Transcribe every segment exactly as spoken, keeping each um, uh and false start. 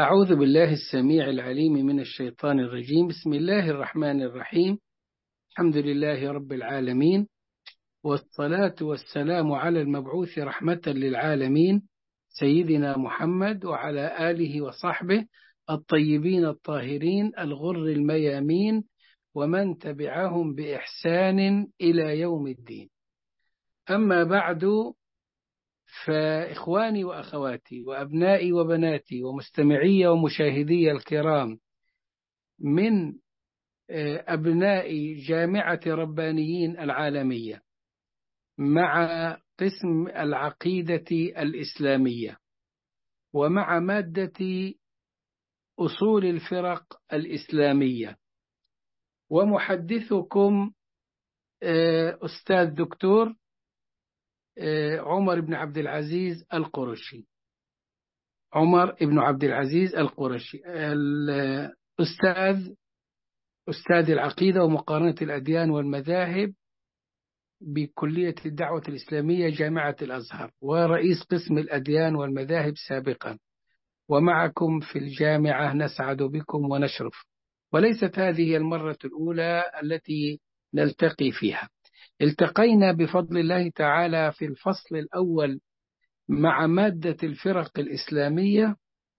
أعوذ بالله السميع العليم من الشيطان الرجيم. بسم الله الرحمن الرحيم. الحمد لله رب العالمين، والصلاة والسلام على المبعوث رحمة للعالمين سيدنا محمد وعلى آله وصحبه الطيبين الطاهرين الغر الميامين ومن تبعهم بإحسان إلى يوم الدين. أما بعد، فإخواني وأخواتي وأبنائي وبناتي ومستمعي ومشاهدي الكرام من أبناء جامعة ربانيين العالمية مع قسم العقيدة الإسلامية ومع مادة أصول الفرق الإسلامية، ومحدثكم أستاذ دكتور عمر بن عبد العزيز القرشي. عمر بن عبد العزيز القرشي الأستاذ أستاذ العقيدة ومقارنة الأديان والمذاهب بكلية الدعوة الإسلامية جامعة الأزهر، ورئيس قسم الأديان والمذاهب سابقا. ومعكم في الجامعة نسعد بكم ونشرف، وليست هذه المرة الأولى التي نلتقي فيها. التقينا بفضل الله تعالى في الفصل الأول مع مادة الفرق الإسلامية،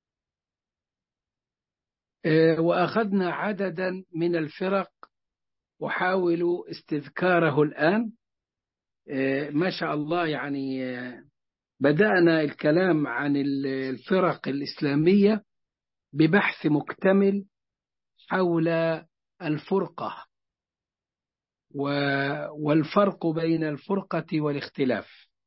وأخذنا عددا من الفرق أحاول استذكاره الآن. ما شاء الله، يعني بدأنا الكلام عن الفرق الإسلامية ببحث مكتمل حول الفرقة والفرق بين الفرقة والاختلاف،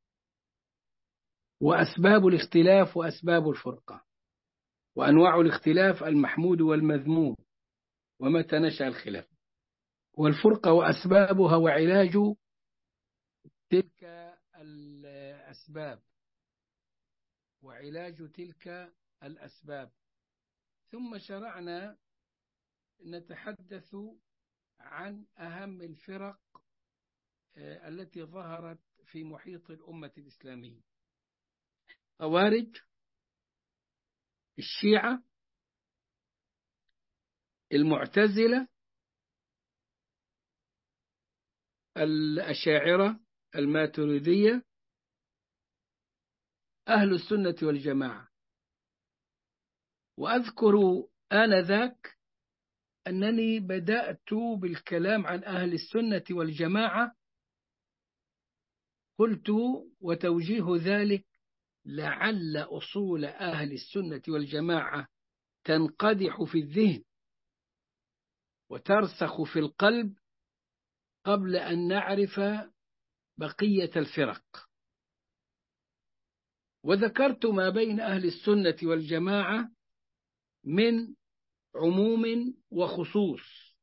وأسباب الاختلاف وأسباب الفرقة، وأنواع الاختلاف المحمود والمذموم، ومتى نشأ الخلاف، والفرقة وأسبابها وعلاج تلك الأسباب وعلاج تلك الأسباب. ثم شرعنا نتحدث عن أهم الفرق التي ظهرت في محيط الأمة الإسلامية: خوارج، الشيعة، المعتزلة، الأشاعرة، الماتريدية، أهل السنة والجماعة. وأذكر آنذاك أنني بدأت بالكلام عن أهل السنة والجماعة، قلت وتوجيه ذلك لعل أصول أهل السنة والجماعة تنقدح في الذهن وترسخ في القلب قبل أن نعرف بقية الفرق. وذكرت ما بين أهل السنة والجماعة من عموم وخصوص،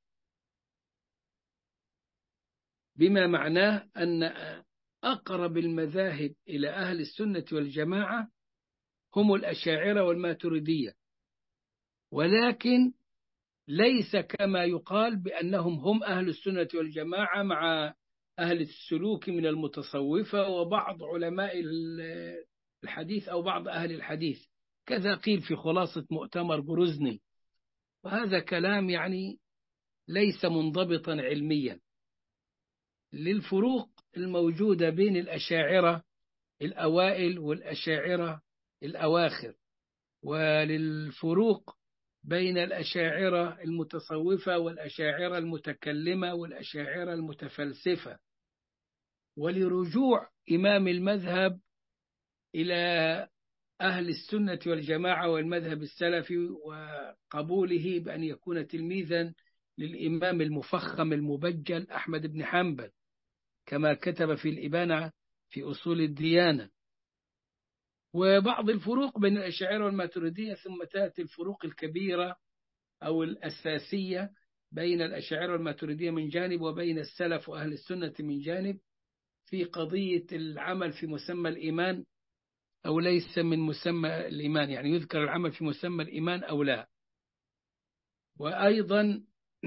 بما معناه أن أقرب المذاهب إلى أهل السنة والجماعة هم الأشاعرة والماتريدية، ولكن ليس كما يقال بأنهم هم أهل السنة والجماعة مع أهل السلوك من المتصوفة وبعض علماء الحديث أو بعض أهل الحديث، كذا قيل في خلاصة مؤتمر بروزني. وهذا كلام يعني ليس منضبطا علميا للفروق الموجودة بين الأشاعرة الأوائل والأشاعرة الأواخر، وللفروق بين الأشاعرة المتصوفة والأشاعرة المتكلمة والأشاعرة المتفلسفة، ولرجوع إمام المذهب إلى أهل السنة والجماعة والمذهب السلفي وقبوله بأن يكون تلميذا للإمام المفخم المبجل أحمد بن حنبل، كما كتب في الإبانة في أصول الديانة. وبعض الفروق بين الأشاعرة والماتريدية، ثم تأتي الفروق الكبيرة أو الأساسية بين الأشاعرة والماتريدية من جانب، وبين السلف وأهل السنة من جانب، في قضية العمل في مسمى الإيمان أو ليس من مسمى الإيمان، يعني يذكر العمل في مسمى الإيمان أو لا. وأيضا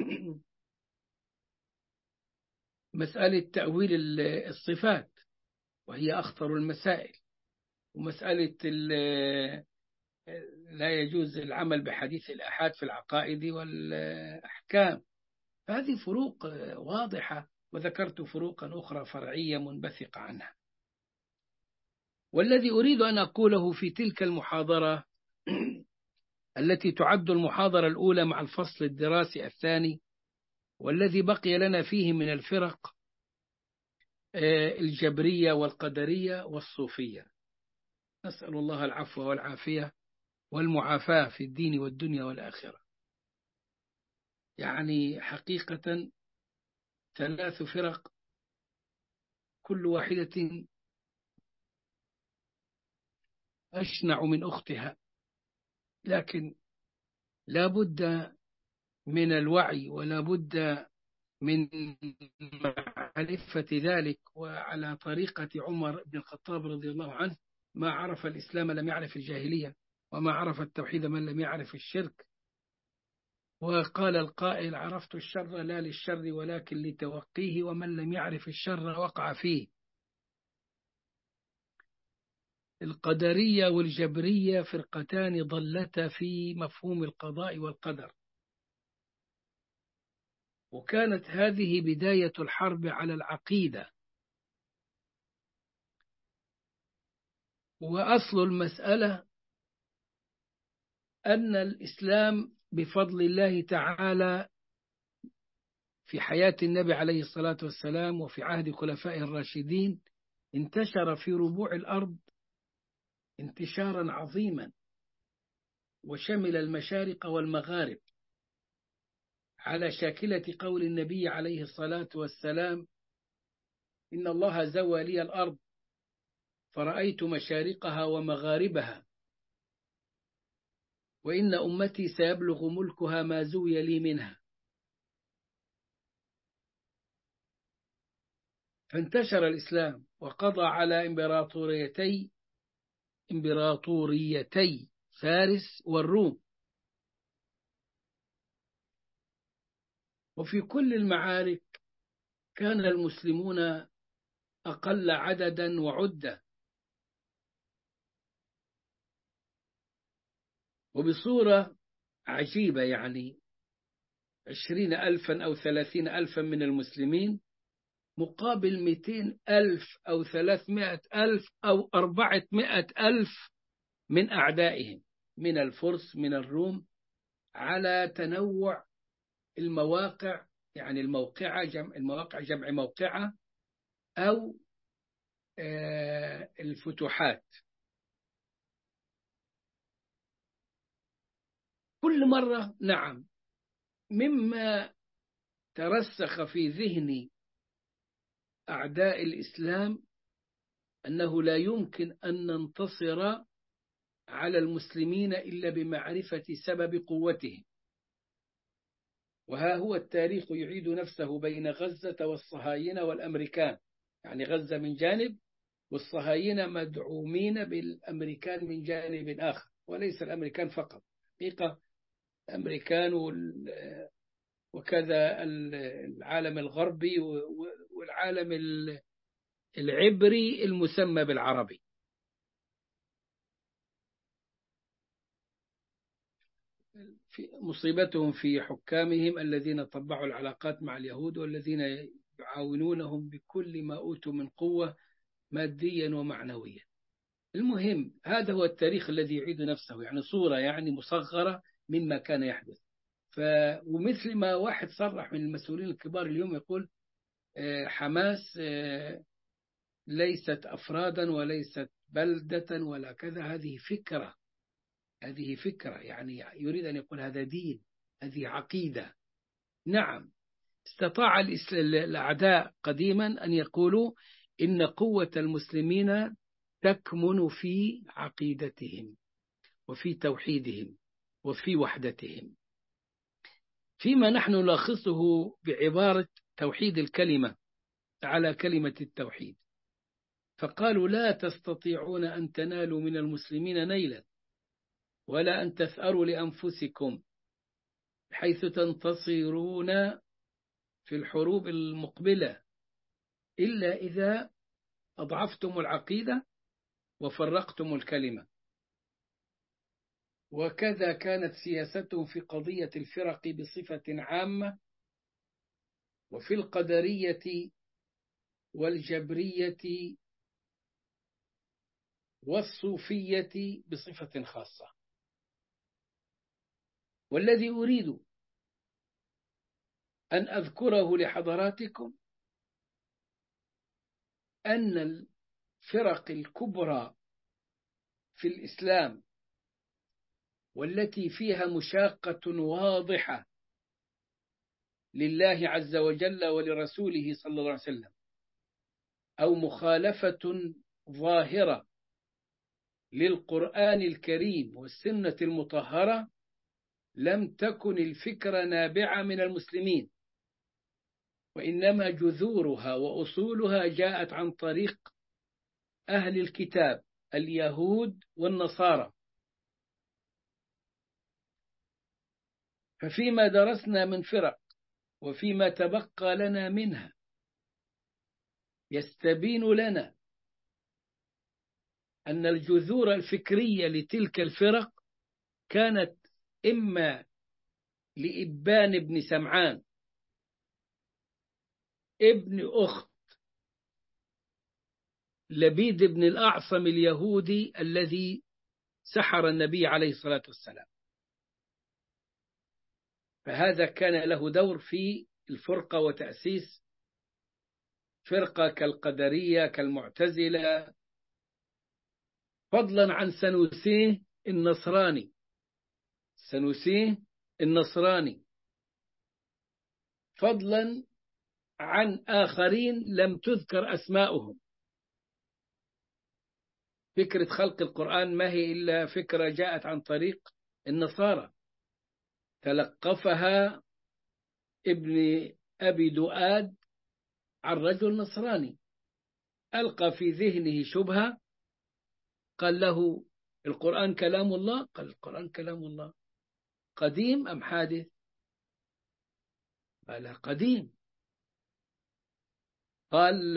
مسألة تأويل الصفات وهي أخطر المسائل، ومسألة لا يجوز العمل بحديث الآحاد في العقائد والأحكام. هذه فروق واضحة، وذكرت فروقا أخرى فرعية منبثقة عنها. والذي أريد أن أقوله في تلك المحاضرة التي تعد المحاضرة الأولى مع الفصل الدراسي الثاني، والذي بقي لنا فيه من الفرق الجبرية والقدرية والصوفية، نسأل الله العفو والعافية والمعافاة في الدين والدنيا والآخرة. يعني حقيقة ثلاث فرق كل واحدة أشنع من أختها، لكن لا بد من الوعي ولا بد من معرفة ذلك. وعلى طريقة عمر بن الخطاب رضي الله عنه: ما عرف الإسلام لم يعرف الجاهلية، وما عرف التوحيد من لم يعرف الشرك. وقال القائل: عرفت الشر لا للشر ولكن لتوقيه، ومن لم يعرف الشر وقع فيه. القدرية والجبرية فرقتان ضلتا في مفهوم القضاء والقدر، وكانت هذه بداية الحرب على العقيدة. وأصل المسألة أن الإسلام بفضل الله تعالى في حياة النبي عليه الصلاة والسلام وفي عهد خلفائه الراشدين انتشر في ربوع الأرض انتشارا عظيما، وشمل المشارق والمغارب، على شاكلة قول النبي عليه الصلاة والسلام: إن الله زوى لي الأرض فرأيت مشارقها ومغاربها، وإن أمتي سيبلغ ملكها ما زوي لي منها. فانتشر الإسلام وقضى على إمبراطوريتي إمبراطوريتي فارس والروم. وفي كل المعارك كان المسلمون أقل عددا وعدة، وبصورة عجيبة. يعني عشرين ألفا أو ثلاثين ألفا من المسلمين مقابل مئتين ألف أو ثلاثمائة ألف أو أربعمائة ألف من أعدائهم، من الفرس من الروم، على تنوع المواقع. يعني الموقعة جمع المواقع جمع موقعة، أو الفتوحات. كل مرة نعم. مما ترسخ في ذهن أعداء الإسلام أنه لا يمكن أن ننتصر على المسلمين إلا بمعرفة سبب قوتهم. وها هو التاريخ يعيد نفسه بين غزة والصهاينة والأمريكان. يعني غزة من جانب، والصهاينة مدعومين بالأمريكان من جانب آخر، وليس الأمريكان فقط، حقيقة الأمريكان وكذا العالم الغربي والعالم العبري المسمى بالعربي. في مصيبتهم في حكامهم الذين طبعوا العلاقات مع اليهود، والذين يعاونونهم بكل ما أوتوا من قوة ماديا ومعنويا. المهم، هذا هو التاريخ الذي يعيد نفسه، يعني صورة يعني مصغرة مما كان يحدث. ف... ومثل ما واحد صرح من المسؤولين الكبار اليوم يقول: حماس ليست أفرادا وليست بلدة ولا كذا، هذه فكرة، هذه فكرة. يعني يريد أن يقول هذا دين، هذه عقيدة. نعم، استطاع الأعداء قديما أن يقولوا إن قوة المسلمين تكمن في عقيدتهم وفي توحيدهم وفي وحدتهم، فيما نحن نلخصه بعبارة توحيد الكلمة على كلمة التوحيد. فقالوا: لا تستطيعون أن تنالوا من المسلمين نيلا ولا أن تثأروا لأنفسكم حيث تنتصرون في الحروب المقبلة إلا إذا أضعفتم العقيدة وفرقتم الكلمة. وكذا كانت سياستهم في قضية الفرق بصفة عامة، وفي القدرية والجبرية والصوفية بصفة خاصة. والذي أريد أن أذكره لحضراتكم أن الفرق الكبرى في الإسلام والتي فيها مشاقة واضحة لله عز وجل ولرسوله صلى الله عليه وسلم، أو مخالفة ظاهرة للقرآن الكريم والسنة المطهرة، لم تكن الفكرة نابعة من المسلمين، وإنما جذورها وأصولها جاءت عن طريق أهل الكتاب اليهود والنصارى. ففيما درسنا من فرق وفيما تبقى لنا منها يستبين لنا أن الجذور الفكرية لتلك الفرق كانت إما لإبان بن سمعان ابن أخت لبيد بن الأعصم اليهودي الذي سحر النبي عليه الصلاة والسلام، فهذا كان له دور في الفرقة وتأسيس فرقة كالقدرية كالمعتزلة، فضلا عن سنوسيه النصراني سنوسيه النصراني فضلا عن آخرين لم تذكر أسماؤهم. فكرة خلق القرآن ما هي إلا فكرة جاءت عن طريق النصارى، تلقفها ابن أبي دؤاد عن رجل نصراني ألقى في ذهنه شبهة، قال له القرآن كلام الله؟ قال القرآن كلام الله. قديم أم حادث؟ قال قديم. قال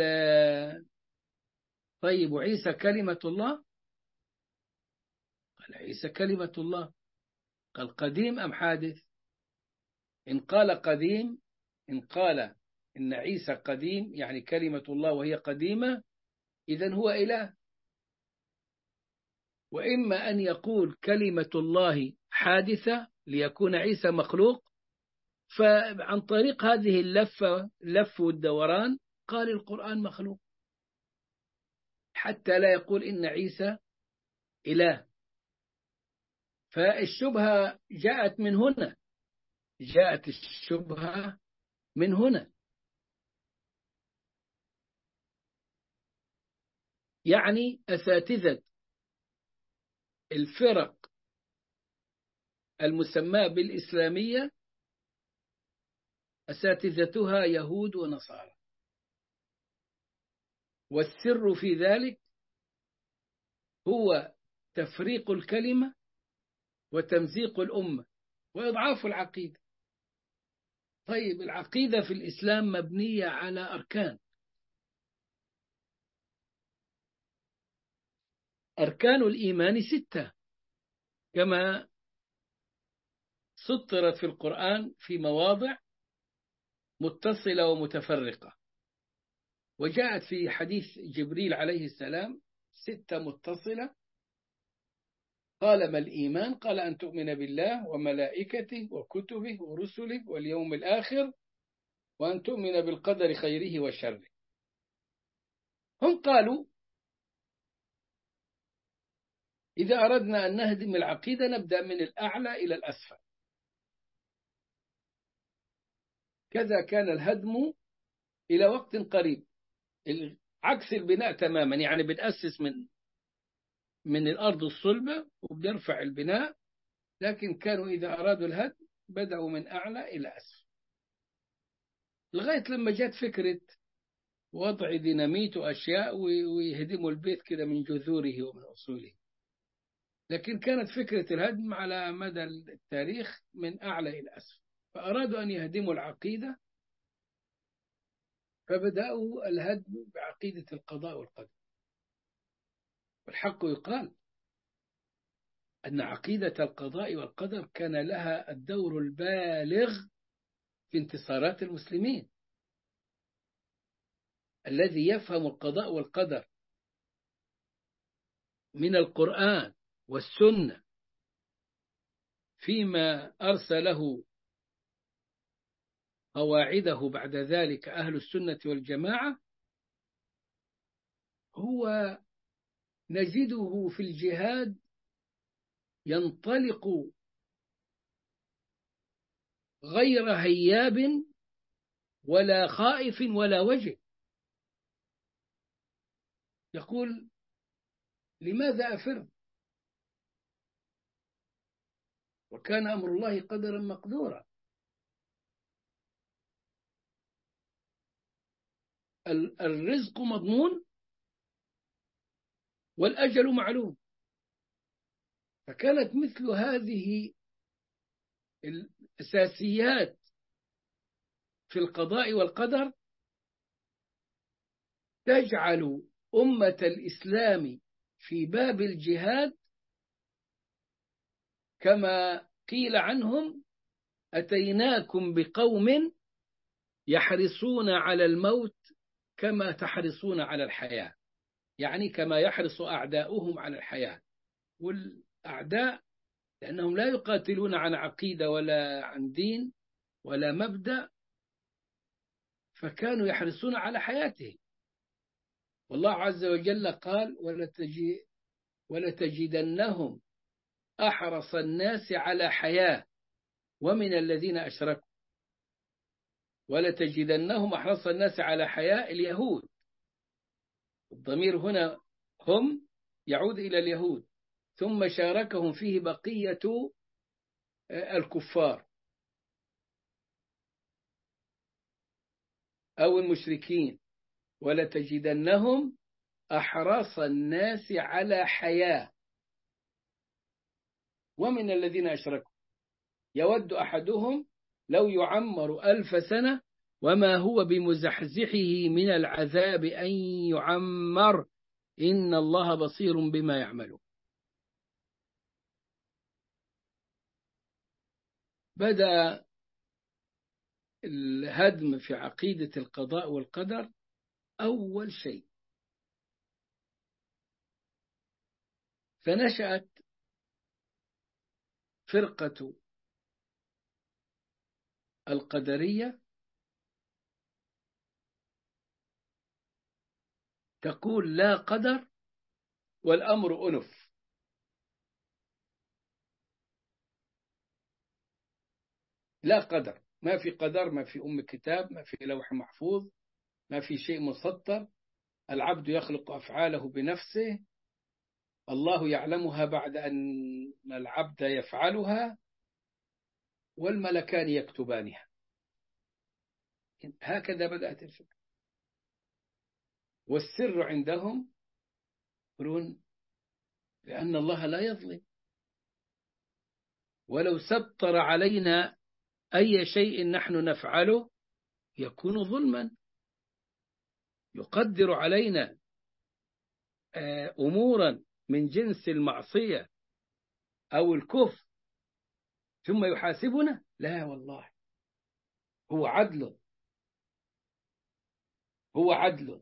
طيب وعيسى كلمة الله؟ قال عيسى كلمة الله. قال قديم أم حادث؟ إن قال قديم إن قال إن عيسى قديم يعني كلمة الله وهي قديمة، إذن هو إله. وإما أن يقول كلمة الله حادثة ليكون عيسى مخلوق، فعن طريق هذه اللفة اللف والدوران قال القرآن مخلوق حتى لا يقول إن عيسى إله. فالشبهة جاءت من هنا جاءت الشبهة من هنا يعني أساتذة الفرق المسماة بالإسلامية أساتذتها يهود ونصارى، والسر في ذلك هو تفريق الكلمة وتمزيق الأمة وإضعاف العقيدة. طيب العقيدة في الإسلام مبنية على أركان أركان الإيمان ستة كما سطرت في القرآن في مواضع متصلة ومتفرقة، وجاءت في حديث جبريل عليه السلام ستة متصلة. قال ما الإيمان؟ قال أن تؤمن بالله وملائكته وكتبه ورسله واليوم الآخر وأن تؤمن بالقدر خيره وشره. هم قالوا إذا أردنا أن نهدم العقيدة نبدأ من الأعلى إلى الأسفل. كذا كان الهدم إلى وقت قريب، عكس البناء تماما، يعني بنأسس من من الأرض الصلبة وبنرفع البناء، لكن كانوا إذا أرادوا الهدم بدأوا من أعلى إلى أسفل، لغاية لما جت فكرة وضع ديناميت وأشياء ويهدموا البيت كده من جذوره ومن أصوله. لكن كانت فكرة الهدم على مدى التاريخ من أعلى إلى أسفل، فأرادوا أن يهدموا العقيدة فبدأوا الهدم بعقيدة القضاء والقدر. والحق يقال أن عقيدة القضاء والقدر كان لها الدور البالغ في انتصارات المسلمين. الذي يفهم القضاء والقدر من القرآن والسنة فيما أرسله قواعده بعد ذلك أهل السنة والجماعة، هو نجده في الجهاد ينطلق غير هياب ولا خائف ولا وجه، يقول لماذا أفر؟ وكان أمر الله قدرا مقدورا. الرزق مضمون والأجل معلوم. فكانت مثل هذه الأساسيات في القضاء والقدر تجعل أمة الإسلام في باب الجهاد كما قيل عنهم: أتيناكم بقوم يحرصون على الموت كما تحرصون على الحياة، يعني كما يحرص أعداؤهم على الحياة. والأعداء لأنهم لا يقاتلون عن عقيدة ولا عن دين ولا مبدأ، فكانوا يحرصون على حياتهم. والله عز وجل قال: ولتجي ولتجدنهم أحرص الناس على حياة ومن الذين أشركوا. ولتجدنهم أحرص الناس على حياة اليهود، الضمير هنا هم يعود إلى اليهود، ثم شاركهم فيه بقية الكفار أو المشركين. ولتجدنهم أحرص الناس على حياة ومن الذين أشركوا يود أحدهم لو يعمر ألف سنة وما هو بمزحزحه من العذاب أن يعمر إن الله بصير بما يعملون. بدأ الهدم في عقيدة القضاء والقدر أول شيء، فنشأت فرقة القدرية تقول: لا قدر والأمر أنف. لا قدر، ما في قدر، ما في أم كتاب، ما في لوح محفوظ، ما في شيء مسطر. العبد يخلق أفعاله بنفسه، الله يعلمها بعد أن العبد يفعلها، والملكان يكتبانها. هكذا بدأت الفكرة. والسر عندهم يقولون لأن الله لا يظلم، ولو سطر علينا أي شيء نحن نفعله يكون ظلما. يقدر علينا أمورا من جنس المعصية أو الكفر ثم يحاسبنا؟ لا والله، هو عدل، هو عدل،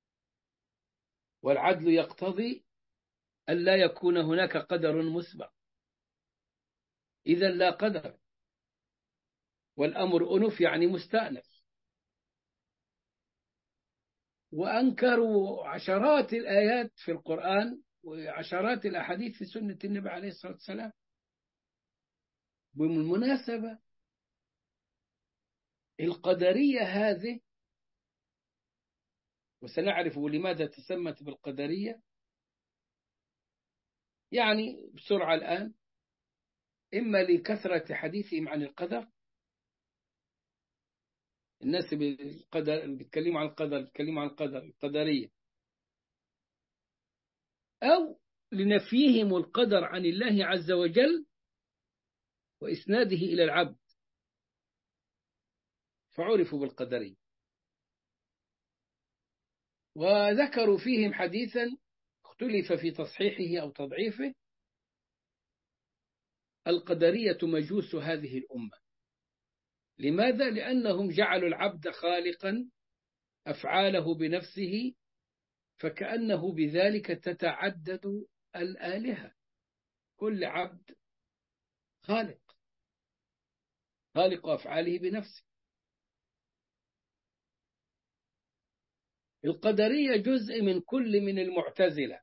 والعدل يقتضي أن لا يكون هناك قدر مسبق، إذا لا قدر، والأمر أنف يعني مستأنف. وأنكروا عشرات الآيات في القرآن وعشرات الأحاديث في سنة النبي عليه الصلاة والسلام. بالمناسبة القدرية هذه، وسنعرف لماذا تسمت بالقدرية، يعني بسرعة الآن، إما لكثرة حديثهم عن القدر، الناس بالقدر اللي بيتكلموا عن القدر بيتكلموا عن القدر القدرية، أو لنفيهم القدر عن الله عز وجل وإسناده إلى العبد، فعرفوا بالقدرية. وذكروا فيهم حديثا اختلف في تصحيحه أو تضعيفه، القدرية مجوس هذه الأمة. لماذا؟ لأنهم جعلوا العبد خالقا أفعاله بنفسه، فكأنه بذلك تتعدد الآلهة. كل عبد خالق، خالق أفعاله بنفسه. القدرية جزء من كل من المعتزلة.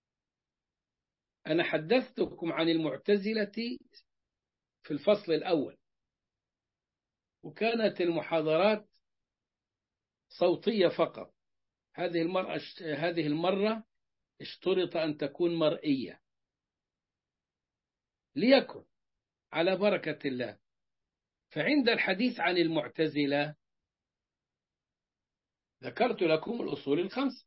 أنا حدثتكم عن المعتزلة في الفصل الأول، وكانت المحاضرات صوتية فقط. هذه المرة هذه المرة اشترط أن تكون مرئية، ليكن على بركة الله. فعند الحديث عن المعتزلة ذكرت لكم الأصول الخمسة.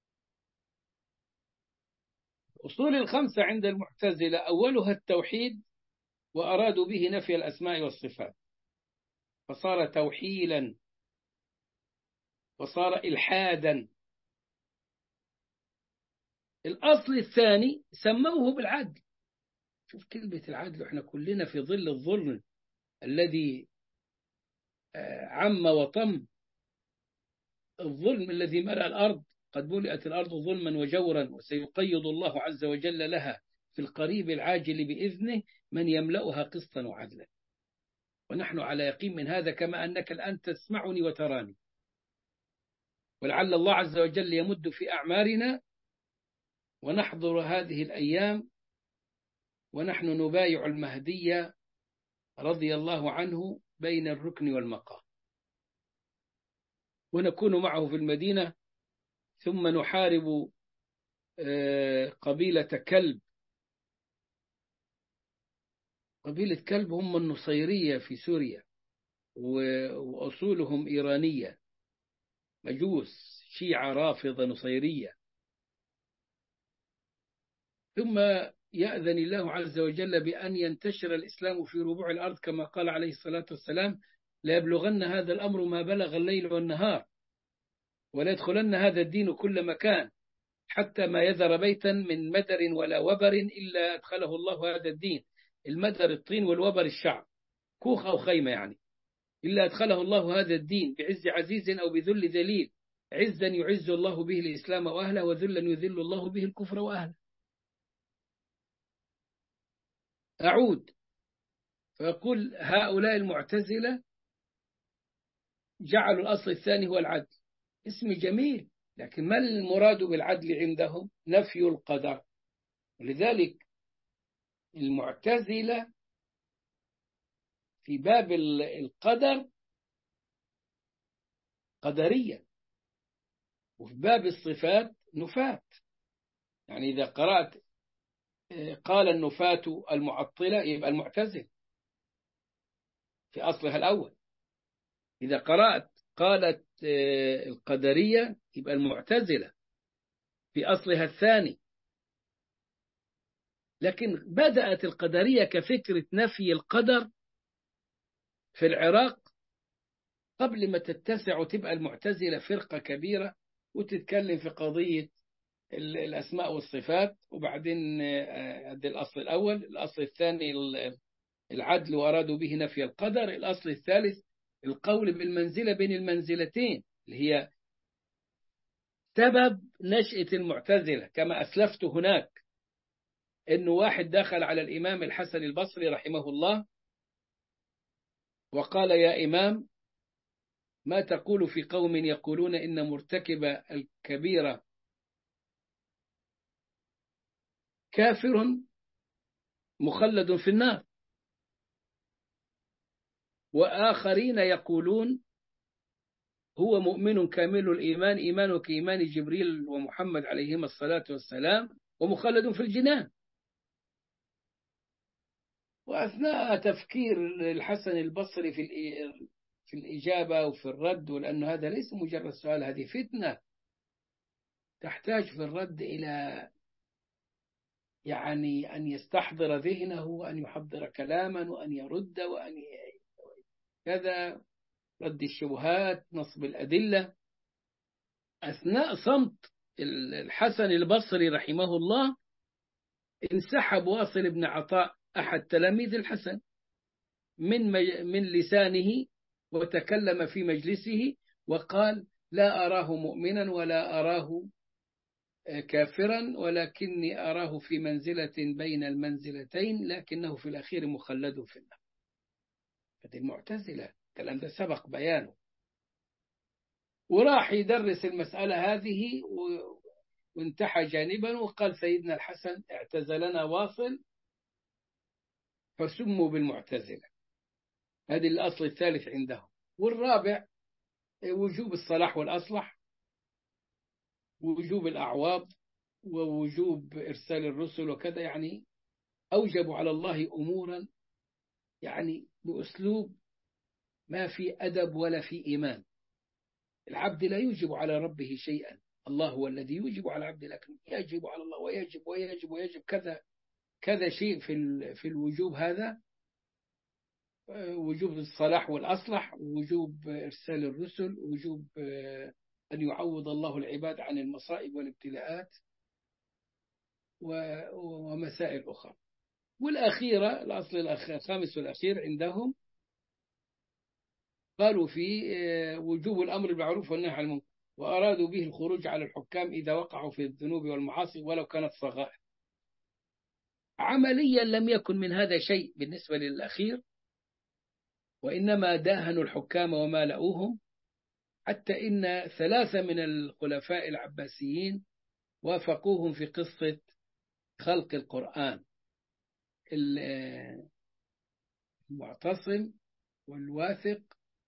الأصول الخمسة عند المعتزلة أولها التوحيد، وأرادوا به نفي الأسماء والصفات، فصار توحيلا وصار إلحادا. الأصل الثاني سموه بالعدل. شوف كلمة العدل، احنا كلنا في ظل الظلم الذي عم وطم، الظلم الذي ملأ الأرض. قد ملئت الأرض ظلما وجورا، وسيقيض الله عز وجل لها في القريب العاجل بإذنه من يملأها قسطا وعدلا. ونحن على يقين من هذا، كما أنك الآن تسمعني وتراني. ولعل الله عز وجل يمد في أعمارنا ونحضر هذه الأيام ونحن نبايع المهدي رضي الله عنه بين الركن والمقام، ونكون معه في المدينة، ثم نحارب قبيلة كلب. قبيلة كلب هم النصيرية في سوريا، وأصولهم إيرانية، مجوس شيعة رافضة نصيرية. ثم يأذن الله عز وجل بأن ينتشر الإسلام في ربوع الأرض، كما قال عليه الصلاة والسلام: لا يبلغن هذا الأمر ما بلغ الليل والنهار، ولا يدخلن هذا الدين كل مكان، حتى ما يذر بيتا من مدر ولا وبر إلا أدخله الله هذا الدين. المدر الطين، والوبر الشعب، كوخ أو خيمة يعني. إلا أدخله الله هذا الدين بعز عزيز أو بذل ذليل. عزا يعز الله به الإسلام وأهله، وذلا يذل الله به الكفر وأهله. أعود فيقول هؤلاء المعتزلة جعلوا الأصل الثاني هو العدل. اسم جميل، لكن ما المراد بالعدل عندهم؟ نفي القدر. ولذلك المعتزلة في باب القدر قدرية، وفي باب الصفات نفاة. يعني إذا قرأت قال النفاة المعطلة يبقى المعتزل في أصلها الأول. إذا قرأت قالت القدرية يبقى المعتزلة في أصلها الثاني. لكن بدأت القدرية كفكرة نفي القدر في العراق قبل ما تتسع وتبقى المعتزلة فرقة كبيرة وتتكلم في قضية الأسماء والصفات. وبعدين هذا الأصل الأول. الأصل الثاني العدل، وأرادوا به نفي القدر. الأصل الثالث القول بالمنزلة بين المنزلتين، اللي هي سبب نشأة المعتزلة. كما أسلفت هناك أنه واحد دخل على الإمام الحسن البصري رحمه الله وقال: يا إمام، ما تقول في قوم يقولون إن مرتكب الكبيرة كافر مخلد في النار، وآخرين يقولون هو مؤمن كامل الإيمان، إيمانه كإيمان جبريل ومحمد عليهما الصلاة والسلام، ومخلد في الجنان. وأثناء تفكير الحسن البصري في في الإجابة وفي الرد، ولأن هذا ليس مجرد سؤال، هذه فتنة تحتاج في الرد إلى يعني أن يستحضر ذهنه، وأن يحضر كلاما، وأن يرد، وأن كذا، رد الشبهات، نصب الأدلة. أثناء صمت الحسن البصري رحمه الله انسحب واصل بن عطاء أحد تلاميذ الحسن من من لسانه، وتكلم في مجلسه وقال: لا أراه مؤمنا ولا أراه كافرا، ولكني أراه في منزلة بين المنزلتين، لكنه في الأخير مخلد في النار. هذه المعتزلة، الكلام ده سبق بيانه. وراح يدرس المسألة هذه وانتحى جانبا وقال: سيدنا الحسن اعتزلنا واصل فسموا بالمعتزلة. هذه الأصل الثالث عندهم. والرابع وجوب الصلاح والأصلح، ووجوب الأعواض، ووجوب إرسال الرسل وكذا. يعني أوجبوا على الله أمورا يعني بأسلوب ما في أدب ولا في إيمان. العبد لا يوجب على ربه شيئا، الله هو الذي يوجب على العبد، لكن يجب على الله ويجب ويجب ويجب كذا كذا شيء في في الوجوب هذا. وجوب الصلاح والأصلح، وجوب إرسال الرسل، وجوب أن يعوض الله العباد عن المصائب والابتلاءات ومسائل أخرى. والأخيرة، الأصل الخامس والأخير عندهم، قالوا في وجوب الأمر بالمعروف والنهي عن المنكر، وأرادوا به الخروج على الحكام إذا وقعوا في الذنوب والمعاصي ولو كانت صغائر. عمليا لم يكن من هذا شيء بالنسبة للأخير، وإنما داهنوا الحكام ومالؤوهم، حتى إن ثلاثة من الخلفاء العباسيين وافقوهم في قصة خلق القرآن: المعتصم والواثق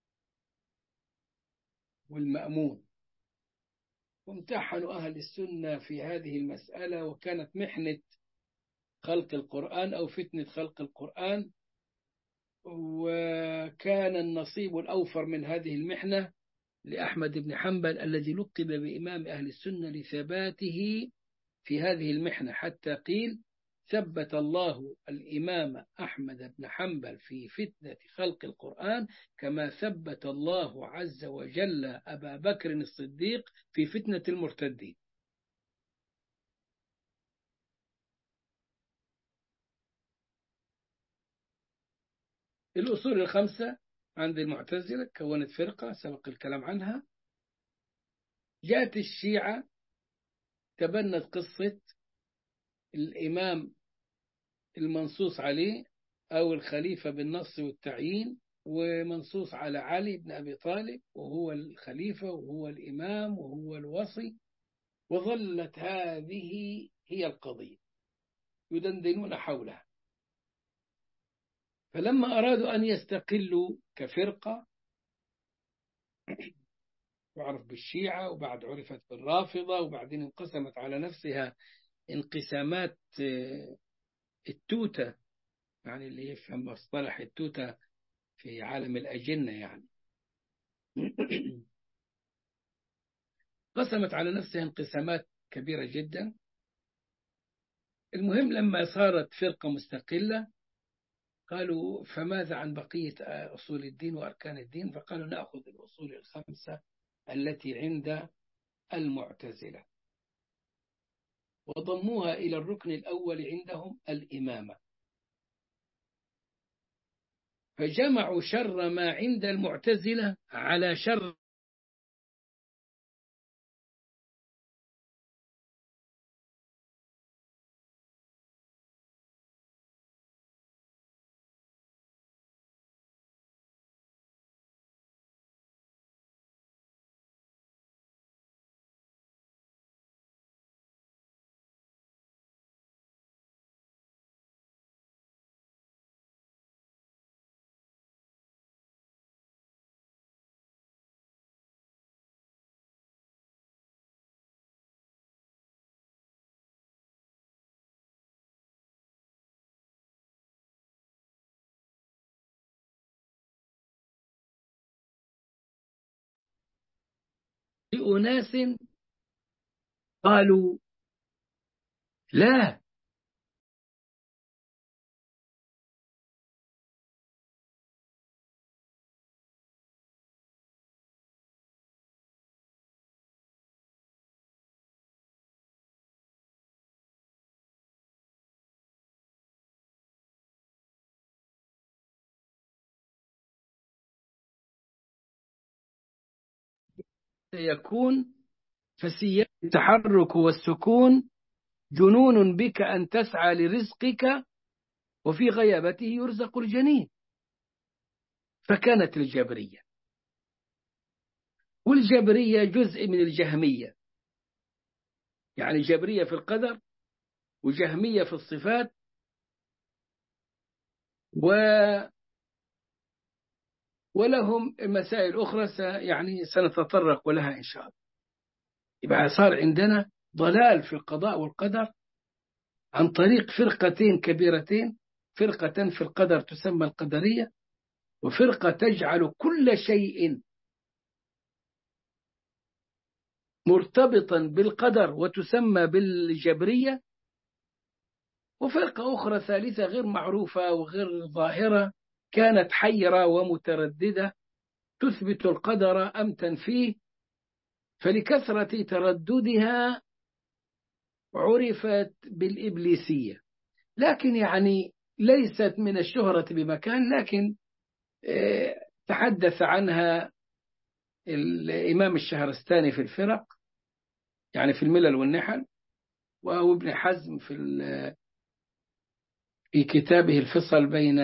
والمأمون. وامتحنوا أهل السنة في هذه المسألة، وكانت محنة خلق القرآن أو فتنة خلق القرآن. وكان النصيب الأوفر من هذه المحنة لأحمد بن حنبل الذي لقب بإمام أهل السنة لثباته في هذه المحنة، حتى قيل: ثبت الله الإمام أحمد بن حنبل في فتنة خلق القرآن كما ثبت الله عز وجل أبا بكر الصديق في فتنة المرتدين. الأصول الخمسة عند المعتزلة كونت فرقة سبق الكلام عنها. جاءت الشيعة تبنت قصة الإمام المنصوص عليه أو الخليفة بالنص والتعيين، ومنصوص على علي بن أبي طالب وهو الخليفة وهو الإمام وهو الوصي. وظلت هذه هي القضية يدندنون حولها. فلما أرادوا أن يستقلوا كفرقة، وعرف بالشيعة وبعد عرفت بالرافضة، وبعدين انقسمت على نفسها انقسامات التوتة، يعني اللي يفهم مصطلح التوتة في عالم الأجنة يعني قسمت على نفسها انقسامات كبيرة جدا. المهم لما صارت فرقة مستقلة قالوا: فماذا عن بقية أصول الدين وأركان الدين؟ فقالوا: نأخذ الأصول الخمسة التي عند المعتزلة، وضموها إلى الركن الأول عندهم الإمامة. فجمعوا شر ما عند المعتزلة على شر لأناس قالوا: لا، سيكون فسيان التحرك والسكون جنون بك أن تسعى لرزقك وفي غيابته يرزق الجنين. فكانت الجبرية، والجبرية جزء من الجهمية، يعني جبرية في القدر وجهمية في الصفات، و ولهم مسائل أخرى يعني سنتطرق لها إن شاء الله. يبقى صار عندنا ضلال في القضاء والقدر عن طريق فرقتين كبيرتين، فرقة في القدر تسمى القدرية، وفرقة تجعل كل شيء مرتبطا بالقدر وتسمى بالجبرية، وفرقة أخرى ثالثة غير معروفة وغير ظاهرة كانت حيرة ومترددة تثبت القدر أم تنفيه، فلكثرة ترددها عرفت بالإبليسية، لكن يعني ليست من الشهرة بمكان، لكن تحدث عنها الإمام الشهرستاني في الفرق، يعني في الملل والنحل، وابن حزم في في كتابه الفصل بين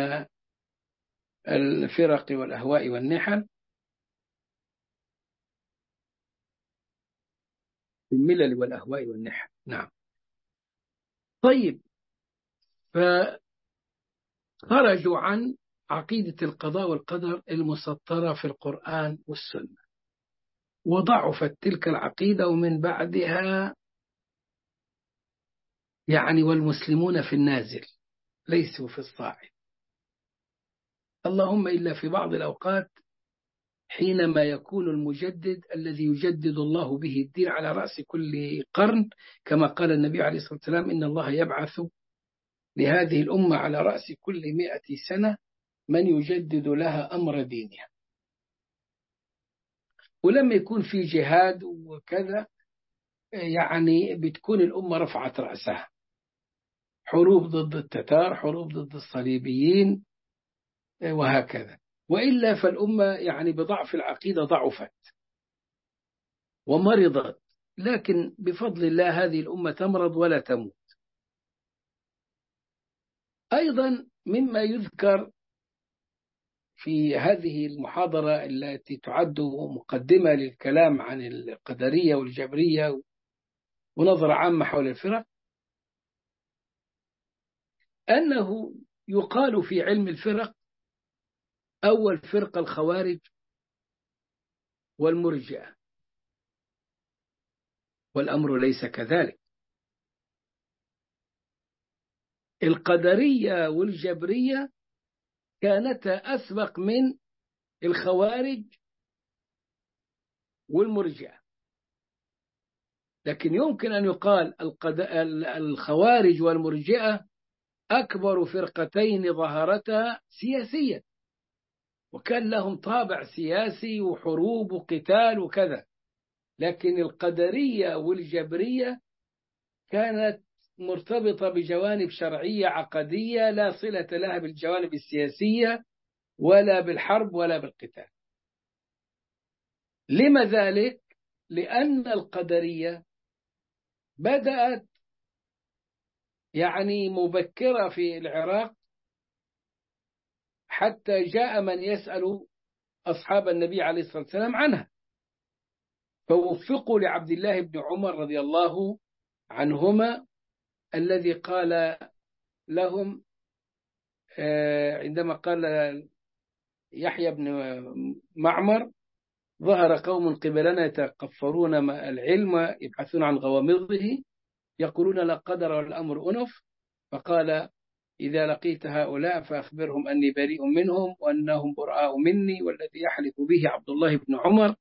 الفرق والأهواء والنحل، الملل والأهواء والنحل. نعم. طيب، فخرجوا عن عقيدة القضاء والقدر المسطرة في القرآن والسنة، وضعفت تلك العقيدة، ومن بعدها يعني والمسلمون في النازل ليسوا في الصاعد، اللهم إلا في بعض الأوقات حينما يكون المجدد الذي يجدد الله به الدين على رأس كل قرن، كما قال النبي عليه الصلاة والسلام إن الله يبعث لهذه الأمة على رأس كل مئة سنة من يجدد لها أمر دينها. ولما يكون في جهاد وكذا يعني بتكون الأمة رفعت رأسها، حروب ضد التتار، حروب ضد الصليبيين، وهكذا. وإلا فالأمة يعني بضعف العقيدة ضعفت ومرضت، لكن بفضل الله هذه الأمة تمرض ولا تموت. أيضا مما يذكر في هذه المحاضرة التي تعد مقدمة للكلام عن القدرية والجبرية ونظرة عامة حول الفرق، أنه يقال في علم الفرق أول فرقة الخوارج والمرجئة، والأمر ليس كذلك. القدرية والجبرية كانتا أسبق من الخوارج والمرجئة، لكن يمكن أن يقال الخوارج والمرجئة أكبر فرقتين ظهرتا سياسيا، وكان لهم طابع سياسي وحروب وقتال وكذا، لكن القدرية والجبرية كانت مرتبطة بجوانب شرعية عقدية لا صلة لها بالجوانب السياسية ولا بالحرب ولا بالقتال. لما ذلك؟ لأن القدرية بدأت يعني مبكرة في العراق، حتى جاء من يسأل أصحاب النبي عليه الصلاة والسلام عنها، فوفقوا لعبد الله بن عمر رضي الله عنهما الذي قال لهم عندما قال يحيى بن معمر ظهر قوم قبلنا يتقفرون العلم يبحثون عن غوامضه يقولون لا قدر والأمر أنف، فقال إذا لقيت هؤلاء فأخبرهم أني بريء منهم وأنهم براء مني، والذي يحلف به عبد الله بن عمر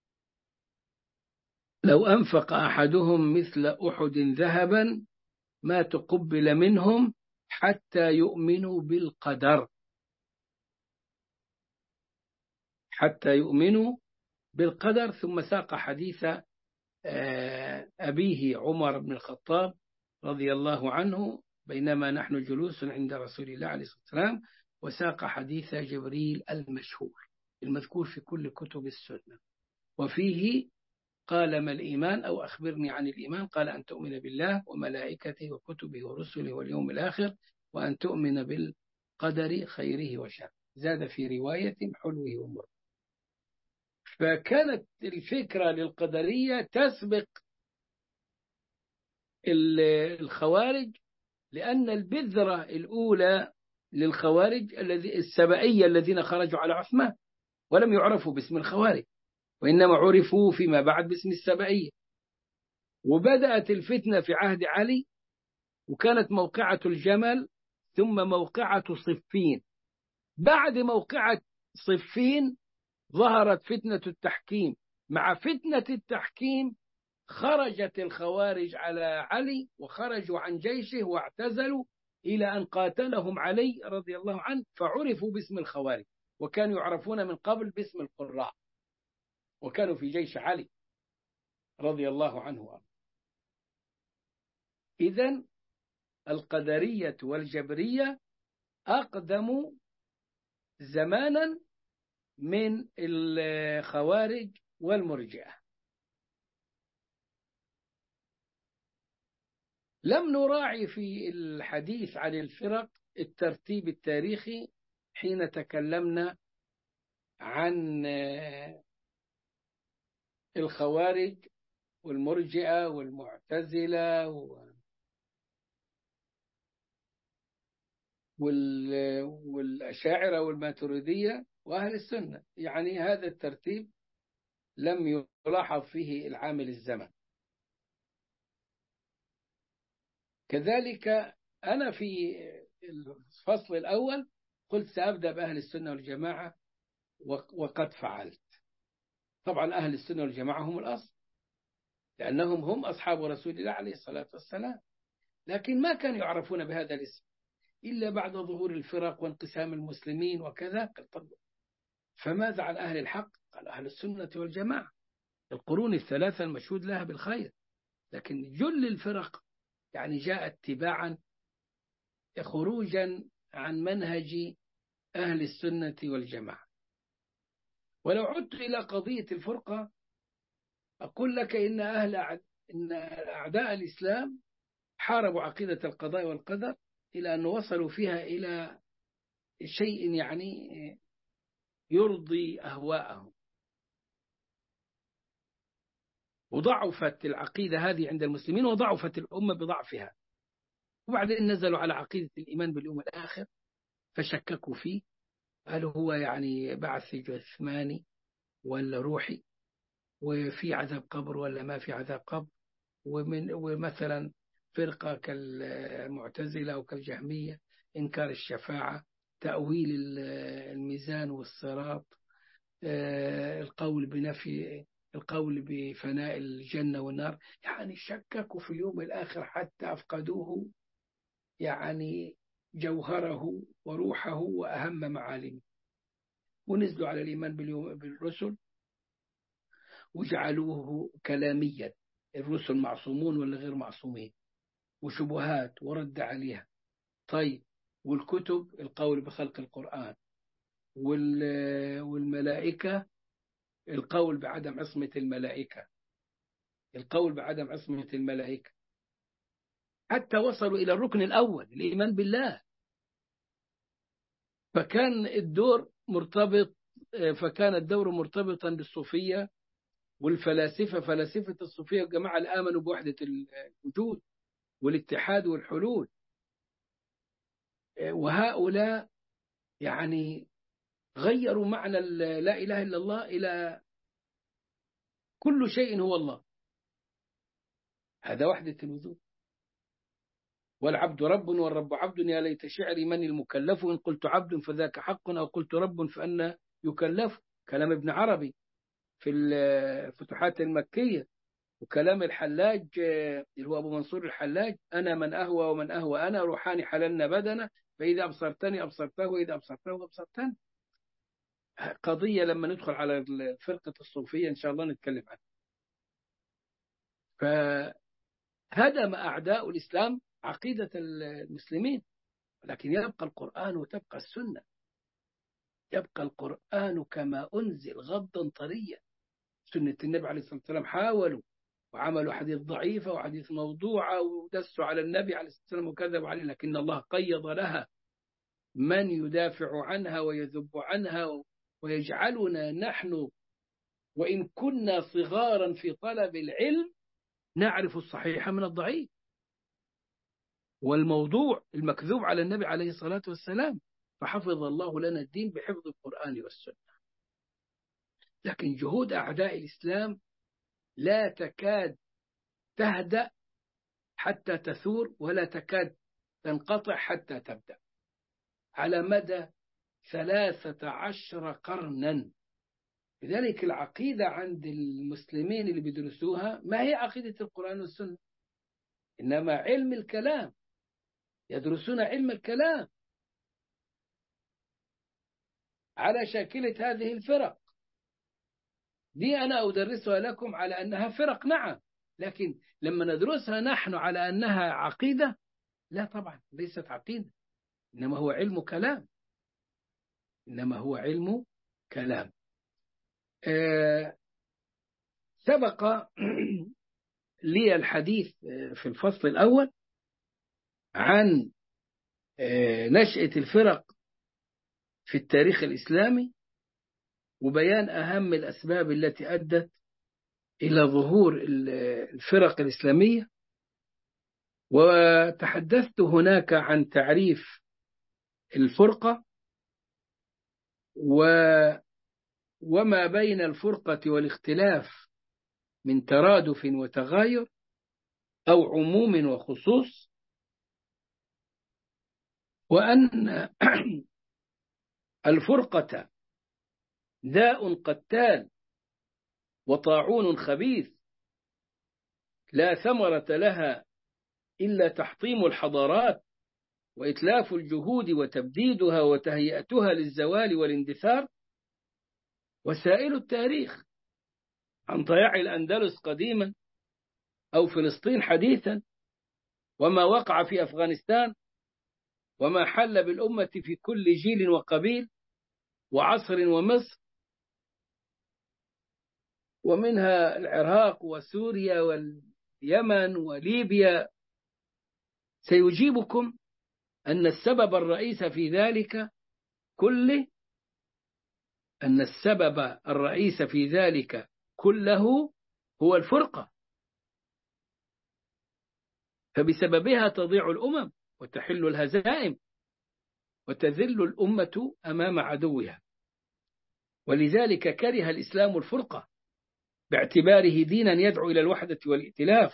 لو أنفق أحدهم مثل أحد ذهبا ما تقبل منهم حتى يؤمنوا بالقدر، حتى يؤمنوا بالقدر. ثم ساق حديث أبيه عمر بن الخطاب رضي الله عنه بينما نحن جلوس عند رسول الله عليه الصلاة والسلام، وساق حديث جبريل المشهور المذكور في كل كتب السنة، وفيه قال ما الإيمان أو أخبرني عن الإيمان؟ قال أن تؤمن بالله وملائكته وكتبه ورسله واليوم الآخر وأن تؤمن بالقدر خيره وشره. زاد في رواية حلوه ومره. فكانت الفكرة للقدرية تسبق الخوارج، لأن البذرة الأولى للخوارج الذي السبائية الذين خرجوا على عثمان ولم يعرفوا باسم الخوارج، وإنما عرفوا فيما بعد باسم السبائية. وبدأت الفتنة في عهد علي، وكانت موقعة الجمل ثم موقعة صفين. بعد موقعة صفين ظهرت فتنة التحكيم. مع فتنة التحكيم خرجت الخوارج على علي وخرجوا عن جيشه واعتزلوا إلى أن قاتلهم علي رضي الله عنه، فعرفوا باسم الخوارج، وكانوا يعرفون من قبل باسم القراء، وكانوا في جيش علي رضي الله عنه. إذن القدرية والجبرية أقدم زمانا من الخوارج والمرجئة. لم نراعي في الحديث عن الفرق الترتيب التاريخي حين تكلمنا عن الخوارج والمرجئة والمعتزلة والأشاعرة والماتريدية وأهل السنة. يعني هذا الترتيب لم يلاحظ فيه العامل الزمن. كذلك أنا في الفصل الأول قلت سأبدأ بأهل السنة والجماعة، وقد فعلت. طبعا أهل السنة والجماعة هم الأصل، لأنهم هم أصحاب رسول الله عليه الصلاة والسلام، لكن ما كانوا يعرفون بهذا الاسم إلا بعد ظهور الفرق وانقسام المسلمين وكذا. فماذا عن أهل الحق؟ قال أهل السنة والجماعة، القرون الثلاثة المشهود لها بالخير. لكن جل الفرق يعني جاءت تباعا خروجا عن منهج أهل السنة والجماعة. ولو عدت إلى قضية الفرقة أقول لك إن أهل إن أعداء الإسلام حاربوا عقيدة القضاء والقدر إلى أن وصلوا فيها إلى شيء يعني يرضي أهواءهم، وضعفت العقيدة هذه عند المسلمين وضعفت الأمة بضعفها. وبعدين نزلوا على عقيدة الإيمان باليوم الآخر فشككوا فيه، هل هو يعني بعث جسماني ولا روحي، وفي عذاب قبر ولا ما في عذاب قبر. ومن ومثلا فرقة كالمعتزلة أو كالجهمية إنكار الشفاعة، تأويل الميزان والصراط، القول بنفي القول بفناء الجنة والنار. يعني شككوا في اليوم الآخر حتى أفقدوه يعني جوهره وروحه وأهم معالمه. ونزلوا على الإيمان بالرسل وجعلوه كلاميا، الرسل معصومون ولا غير معصومين، وشبهات ورد عليها. طيب والكتب القول بخلق القرآن، والملائكة القول بعدم عصمة الملائكة، القول بعدم عصمة الملائكة، حتى وصلوا إلى الركن الأول الإيمان بالله. فكان الدور مرتبط فكان الدور مرتبطا بالصوفية والفلاسفة. فلاسفة الصوفية والجماعة اللي آمنوا بوحدة الوجود والاتحاد والحلول، وهؤلاء يعني غيروا معنى لا إله إلا الله إلى كل شيء هو الله. هذا وحدة الوجود. والعبد رب والرب عبد، يا ليت شعري من المكلف، إن قلت عبد فذاك حق أو قلت رب فأنا يكلف. كلام ابن عربي في الفتوحات المكية. وكلام الحلاج اللي هو أبو منصور الحلاج: أنا من أهوى ومن أهوى أنا، روحاني حللنا بدنا، فإذا أبصرتني أبصرته وإذا أبصرته أبصرتني. قضية لما ندخل على الفرقة الصوفية إن شاء الله نتكلم عنها. فهدم أعداء الإسلام عقيدة المسلمين، لكن يبقى القرآن وتبقى السنة، يبقى القرآن كما أنزل غضا طريا. سنة النبي عليه الصلاة والسلام حاولوا وعملوا حديث ضعيفة وحديث موضوعة ودسوا على النبي عليه الصلاة والسلام وكذبوا عليه، لكن الله قيض لها من يدافع عنها ويذب عنها ويجعلنا نحن وإن كنا صغارا في طلب العلم نعرف الصحيح من الضعيف والموضوع المكذوب على النبي عليه الصلاة والسلام. فحفظ الله لنا الدين بحفظ القرآن والسنة. لكن جهود أعداء الإسلام لا تكاد تهدأ حتى تثور ولا تكاد تنقطع حتى تبدأ على مدى ثلاثة عشر قرنا. لذلك العقيدة عند المسلمين اللي بيدرسوها ما هي عقيدة القرآن والسنة، إنما علم الكلام، يدرسون علم الكلام على شاكلة هذه الفرق. دي أنا أدرسها لكم على أنها فرق، نعم، لكن لما ندرسها نحن على أنها عقيدة، لا طبعا ليست عقيدة، إنما هو علم كلام، إنما هو علم كلام. آه سبق لي الحديث في الفصل الأول عن آه نشأة الفرق في التاريخ الإسلامي وبيان أهم الأسباب التي أدت إلى ظهور الفرق الإسلامية، وتحدثت هناك عن تعريف الفرقة و وما بين الفرقة والاختلاف من ترادف وتغاير أو عموم وخصوص، وأن الفرقة داء قتال وطاعون خبيث لا ثمرة لها إلا تحطيم الحضارات وإتلاف الجهود وتبديدها وتهيئتها للزوال والاندثار. وسائل التاريخ عن ضياع الأندلس قديما أو فلسطين حديثا، وما وقع في أفغانستان، وما حل بالأمة في كل جيل وقبيل وعصر ومصر، ومنها العراق وسوريا واليمن وليبيا، سيجيبكم أن السبب الرئيس في ذلك كله أن السبب الرئيس في ذلك كله هو الفرقة، فبسببها تضيع الأمم وتحل الهزائم وتذل الأمة أمام عدوها. ولذلك كره الإسلام الفرقة باعتباره دينا يدعو إلى الوحدة والائتلاف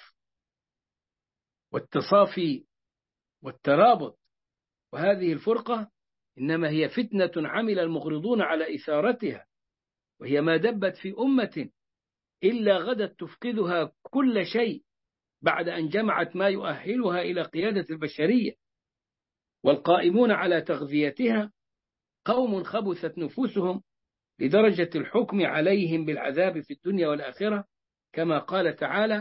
والتصافي والترابط، وهذه الفرقة إنما هي فتنة عمل المغرضون على إثارتها، وهي ما دبت في أمة إلا غدت تفقدها كل شيء بعد أن جمعت ما يؤهلها إلى قيادة البشرية. والقائمون على تغذيتها قوم خبثت نفوسهم لدرجة الحكم عليهم بالعذاب في الدنيا والآخرة، كما قال تعالى: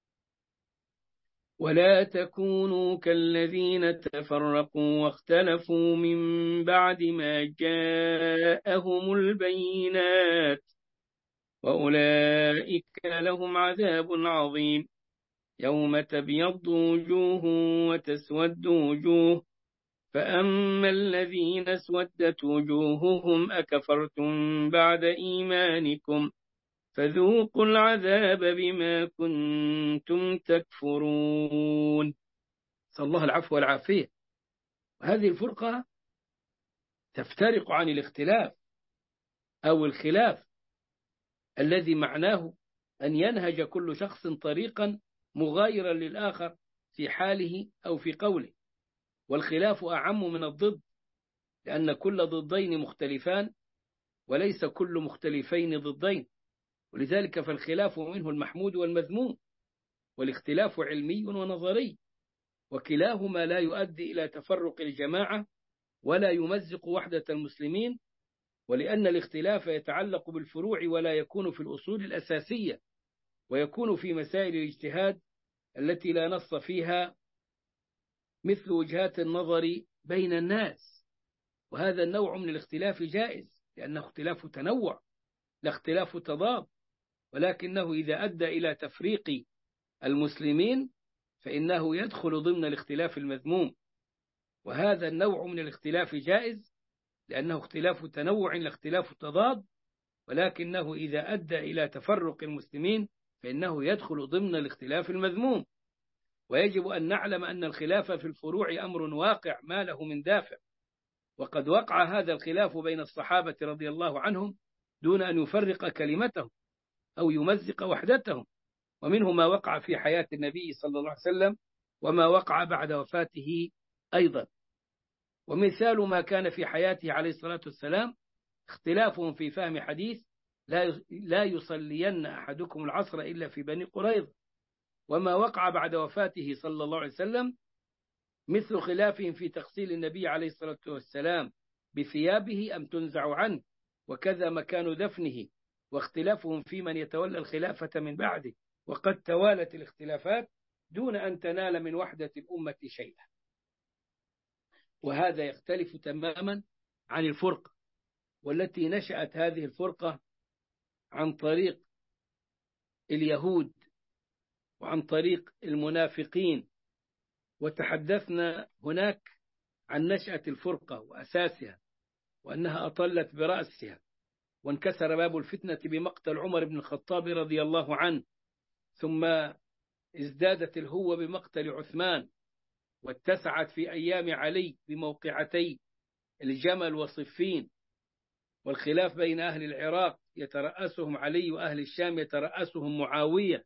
ولا تكونوا كالذين تفرقوا واختلفوا من بعد ما جاءهم البينات وأولئك لهم عذاب عظيم يوم تبيض وجوه وتسود وجوه فأما الذين اسودت وجوههم أكفرتم بعد إيمانكم فذوقوا العذاب بما كنتم تكفرون. صلى الله العفو والعافية. وهذه الفرقة تفترق عن الاختلاف أو الخلاف الذي معناه أن ينهج كل شخص طريقا مغايرا للآخر في حاله أو في قوله. والخلاف أعم من الضد، لأن كل ضدين مختلفان وليس كل مختلفين ضدين، ولذلك فالخلاف منه المحمود والمذموم، والاختلاف علمي ونظري، وكلاهما لا يؤدي إلى تفرق الجماعة ولا يمزق وحدة المسلمين، ولأن الاختلاف يتعلق بالفروع ولا يكون في الأصول الأساسية، ويكون في مسائل الاجتهاد التي لا نص فيها، مثل وجهات النظر بين الناس. وهذا النوع من الاختلاف جائز، لأنه اختلاف تنوع لا اختلاف تضاد، ولكنه إذا أدى إلى تفريق المسلمين فإنه يدخل ضمن الاختلاف المذموم. وهذا النوع من الاختلاف جائز لأنه اختلاف تنوع لا اختلاف تضاد، ولكنه إذا أدى إلى تفرق المسلمين فإنه يدخل ضمن الاختلاف المذموم. ويجب أن نعلم أن الخلاف في الفروع أمر واقع ما له من دافع، وقد وقع هذا الخلاف بين الصحابة رضي الله عنهم دون أن يفرق كلمتهم أو يمزق وحدتهم، ومنه ما وقع في حياة النبي صلى الله عليه وسلم وما وقع بعد وفاته أيضا. ومثال ما كان في حياته عليه الصلاة والسلام اختلافهم في فهم حديث لا يصلين أحدكم العصر إلا في بني قريظة، وما وقع بعد وفاته صلى الله عليه وسلم مثل خلافهم في تغسيل النبي عليه الصلاة والسلام بثيابه أم تنزع عنه، وكذا مكان دفنه، واختلافهم في من يتولى الخلافة من بعده، وقد توالت الاختلافات دون أن تنال من وحدة الأمة شيئا. وهذا يختلف تماما عن الفرقة، والتي نشأت هذه الفرقة عن طريق اليهود وعن طريق المنافقين. وتحدثنا هناك عن نشأة الفرقة وأساسها، وأنها أطلت برأسها، وانكسر باب الفتنة بمقتل عمر بن الخطاب رضي الله عنه، ثم ازدادت الهوة بمقتل عثمان، واتسعت في أيام علي بموقعتي الجمل وصفين، والخلاف بين أهل العراق يترأسهم علي وأهل الشام يترأسهم معاوية.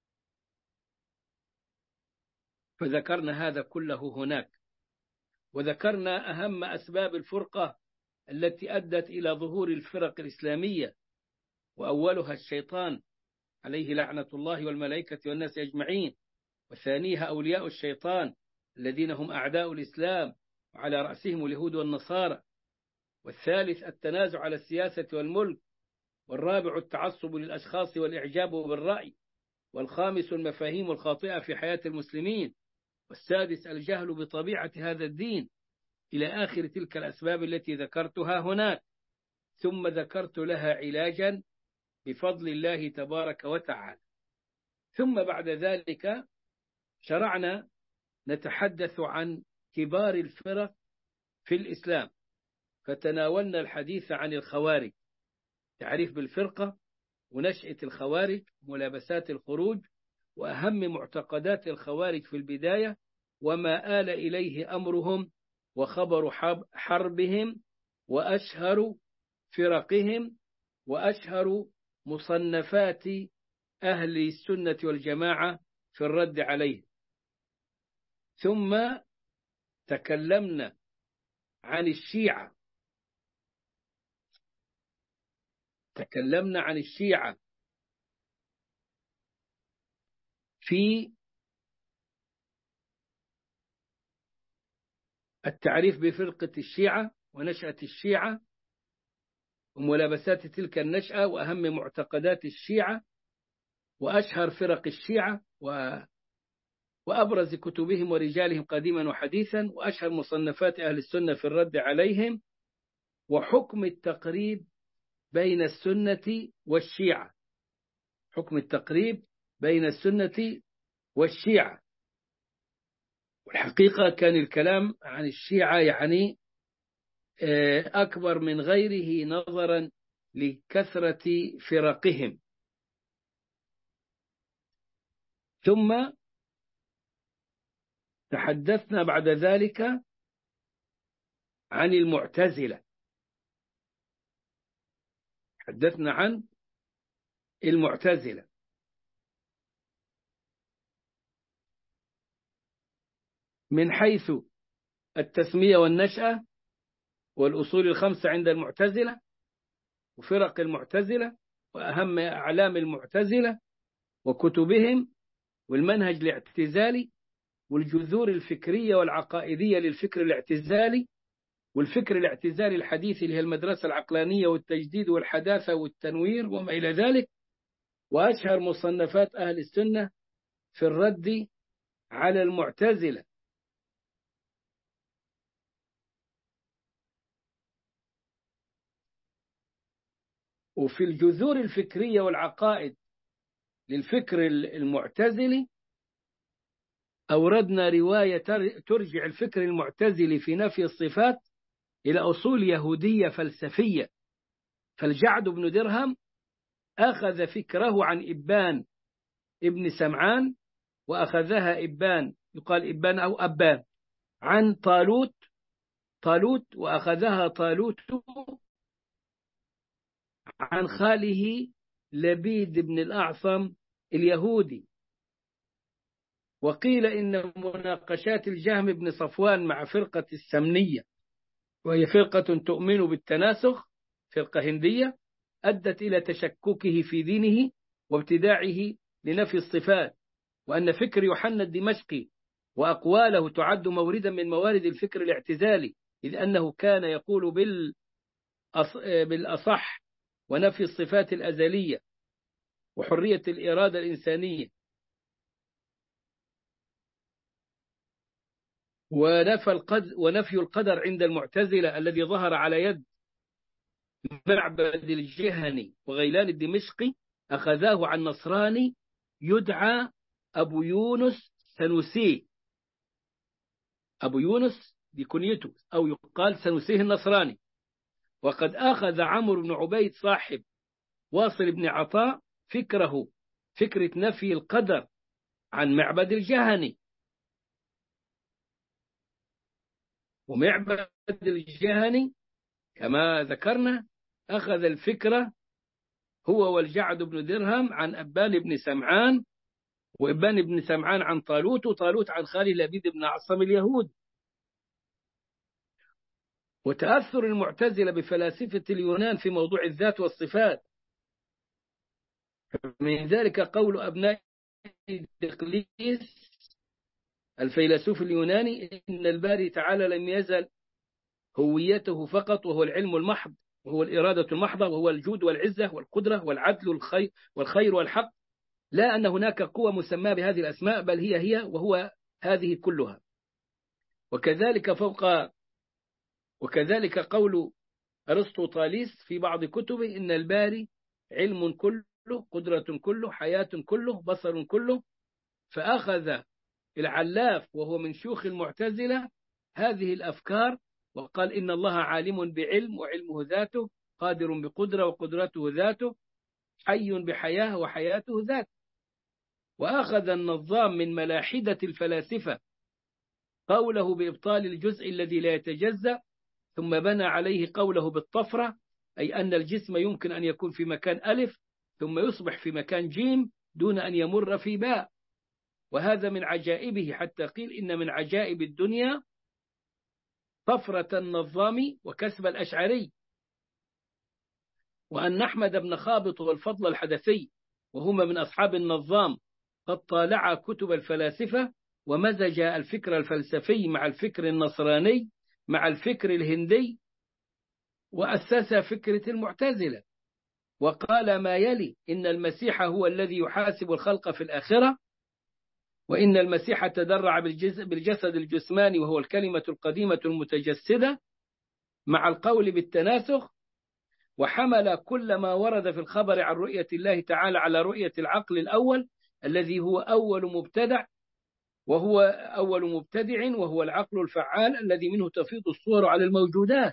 فذكرنا هذا كله هناك، وذكرنا أهم أسباب الفرقة التي أدت إلى ظهور الفرق الإسلامية، وأولها الشيطان عليه لعنة الله والملائكة والناس أجمعين، وثانيها أولياء الشيطان الذين هم أعداء الإسلام وعلى رأسهم اليهود والنصارى، والثالث التنازع على السياسة والملك، والرابع التعصب للأشخاص والإعجاب بالرأي، والخامس المفاهيم الخاطئة في حياة المسلمين، والسادس الجهل بطبيعة هذا الدين، إلى آخر تلك الأسباب التي ذكرتها هناك. ثم ذكرت لها علاجا بفضل الله تبارك وتعالى. ثم بعد ذلك شرعنا نتحدث عن كبار الفرق في الإسلام، فتناولنا الحديث عن الخوارج، تعريف بالفرقة ونشأة الخوارج، ملابسات الخروج، وأهم معتقدات الخوارج في البداية، وما آل إليه أمرهم، وخبر حربهم، وأشهر فرقهم، وأشهر مصنفات أهل السنة والجماعة في الرد عليه. ثم تكلمنا عن الشيعة تكلمنا عن الشيعة في التعريف بفرقة الشيعة ونشأة الشيعة وملابسات تلك النشأة، وأهم معتقدات الشيعة، وأشهر فرق الشيعة و... وأبرز كتبهم ورجالهم قديما وحديثا، وأشهر مصنفات أهل السنة في الرد عليهم، وحكم التقريب بين السنة والشيعة حكم التقريب بين السنة والشيعة. والحقيقة كان الكلام عن الشيعة يعني أكبر من غيره نظرا لكثرة فرقهم. ثم تحدثنا بعد ذلك عن المعتزلة تحدثنا عن المعتزلة من حيث التسمية والنشأة والأصول الخمسة عند المعتزلة، وفرق المعتزلة، وأهم أعلام المعتزلة وكتبهم، والمنهج الاعتزالي، والجذور الفكرية والعقائدية للفكر الاعتزالي، والفكر الاعتزالي الحديث اللي هي المدرسة العقلانية والتجديد والحداثة والتنوير وما إلى ذلك، وأشهر مصنفات أهل السنة في الرد على المعتزلة. وفي الجذور الفكرية والعقائد للفكر المعتزلي أوردنا رواية ترجع الفكر المعتزلي في نفي الصفات إلى أصول يهودية فلسفية. فالجعد بن درهم أخذ فكره عن إبان ابن سمعان، وأخذها إبان، يقال إبان أو أبان، عن طالوت طالوت وأخذها طالوت عن خاله لبيد بن الأعصم اليهودي. وقيل إن مناقشات الجهم بن صفوان مع فرقة السمنية، وهي فرقة تؤمن بالتناسخ، فرقة هندية، أدت إلى تشككه في دينه وابتداعه لنفي الصفات، وأن فكر يوحنا الدمشقي وأقواله تعد موردا من موارد الفكر الاعتزالي، إذ أنه كان يقول بالأصح ونفي الصفات الأزلية وحرية الإرادة الإنسانية، ونفى القدر ونفي القدر عند المعتزلة الذي ظهر على يد معبد الجهني وغيلان الدمشقي أخذاه عن نصراني يدعى أبو يونس سنوسي. أبو يونس دي كنيته، أو يقال سنوسيه النصراني. وقد أخذ عمرو بن عبيد صاحب واصل بن عطاء فكره فكرة نفي القدر عن معبد الجهني. ومعبد الجهني كما ذكرنا أخذ الفكرة هو والجعد بن درهم عن أبان بن سمعان، وإبان بن سمعان عن طالوت، وطالوت عن خالي لبيد بن عصم اليهود. وتأثر المعتزلة بفلاسفة اليونان في موضوع الذات والصفات، من ذلك قول أبناء دقليس الفيلسوف اليوناني إن الباري تعالى لم يزل هويته فقط، وهو العلم المحض، وهو الإرادة المحضة، وهو الجود والعزة والقدرة والعدل والخير والخير والحق، لا أن هناك قوة مسمى بهذه الأسماء، بل هي هي وهو هذه كلها. وكذلك فوق وكذلك قول أرسطو طاليس في بعض كتبه إن الباري علم كله، قدرة كله، حياة كله، بصر كله. فأخذ العلاف وهو من شيوخ المعتزلة هذه الأفكار وقال إن الله عالم بعلم وعلمه ذاته، قادر بقدرة وقدرته ذاته، حي بحياة وحياته ذاته. وأخذ النظام من ملاحدة الفلاسفة قوله بإبطال الجزء الذي لا يتجزأ، ثم بنى عليه قوله بالطفرة، أي أن الجسم يمكن أن يكون في مكان ألف ثم يصبح في مكان جيم دون أن يمر في باء. وهذا من عجائبه، حتى قيل إن من عجائب الدنيا طفرة النظام وكسب الأشعري. وأن أحمد بن خابط والفضل الحدثي وهما من أصحاب النظام قد طالعا كتب الفلاسفة ومزج الفكر الفلسفي مع الفكر النصراني مع الفكر الهندي، وأسس فكرة المعتزلة، وقال ما يلي: إن المسيح هو الذي يحاسب الخلق في الآخرة، وإن المسيح تدرع بالجسد الجسماني وهو الكلمة القديمة المتجسدة، مع القول بالتناسخ، وحمل كل ما ورد في الخبر عن رؤية الله تعالى على رؤية العقل الأول الذي هو أول مبتدع وهو أول مبتدع وهو العقل الفعال الذي منه تفيض الصور على الموجودات.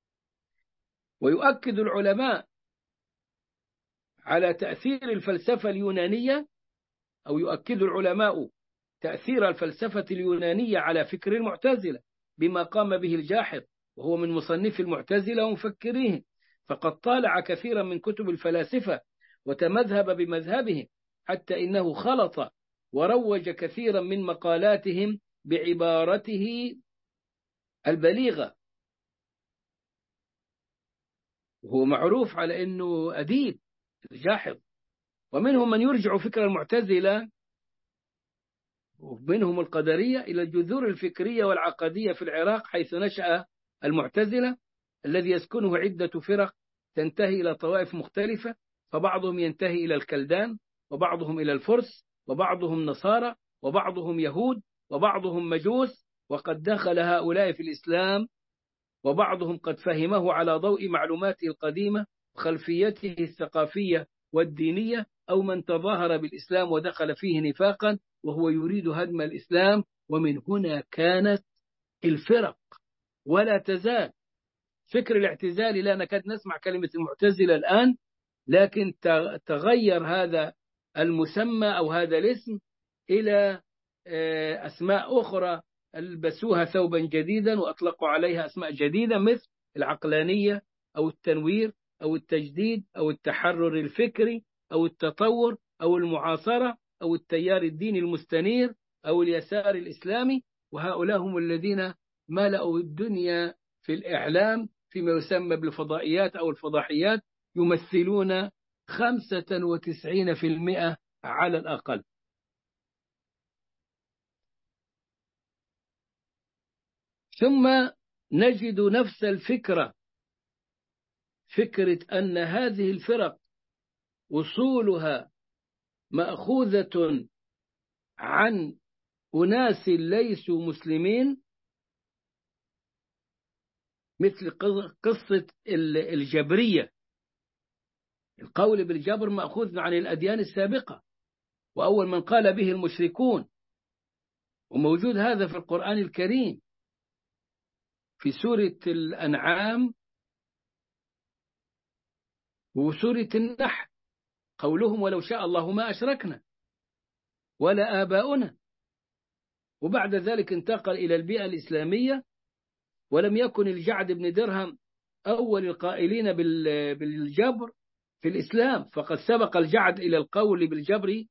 ويؤكد العلماء على تأثير الفلسفة اليونانية، أو يؤكد العلماء تأثير الفلسفة اليونانية على فكر المعتزلة بما قام به الجاحظ، وهو من مصنف المعتزلة ومفكريهم، فقد طالع كثيرا من كتب الفلاسفة وتمذهب بمذهبهم، حتى إنه خلط وروج كثيرا من مقالاتهم بعبارته البليغة، وهو معروف على أنه أديب جاحظ. ومنهم من يرجع فكر المعتزلة ومنهم القدرية إلى الجذور الفكرية والعقدية في العراق، حيث نشأ المعتزلة الذي يسكنه عدة فرق تنتهي إلى طوائف مختلفة، فبعضهم ينتهي إلى الكلدان، وبعضهم إلى الفرس، وبعضهم نصارى، وبعضهم يهود، وبعضهم مجوس. وقد دخل هؤلاء في الإسلام، وبعضهم قد فهمه على ضوء معلوماته القديمة وخلفيته الثقافية والدينية، أو من تظاهر بالإسلام ودخل فيه نفاقا وهو يريد هدم الإسلام. ومن هنا كانت الفرق ولا تزال. فكر الاعتزال لا نكاد نسمع كلمة المعتزلة الآن، لكن تغير هذا المسمى أو هذا الاسم إلى أسماء أخرى، ألبسوها ثوبا جديدا وأطلقوا عليها أسماء جديدة، مثل العقلانية أو التنوير أو التجديد أو التحرر الفكري أو التطور أو المعاصرة أو التيار الديني المستنير أو اليسار الإسلامي. وهؤلاء هم الذين ملأوا الدنيا في الإعلام فيما يسمى بالفضائيات أو الفضاحيات، يمثلون خمسة وتسعين بالمئة على الأقل. ثم نجد نفس الفكرة، فكرة أن هذه الفرق أصولها مأخوذة عن أناس ليسوا مسلمين، مثل قصة الجبرية. القول بالجبر مأخوذ عن الأديان السابقة، وأول من قال به المشركون، وموجود هذا في القرآن الكريم في سورة الأنعام وسورة النحل، قولهم ولو شاء الله ما أشركنا ولا آباؤنا. وبعد ذلك انتقل إلى البيئة الإسلامية، ولم يكن الجعد بن درهم أول القائلين بالجبر في الإسلام، فقد سبق الجعد إلى القول بالجبر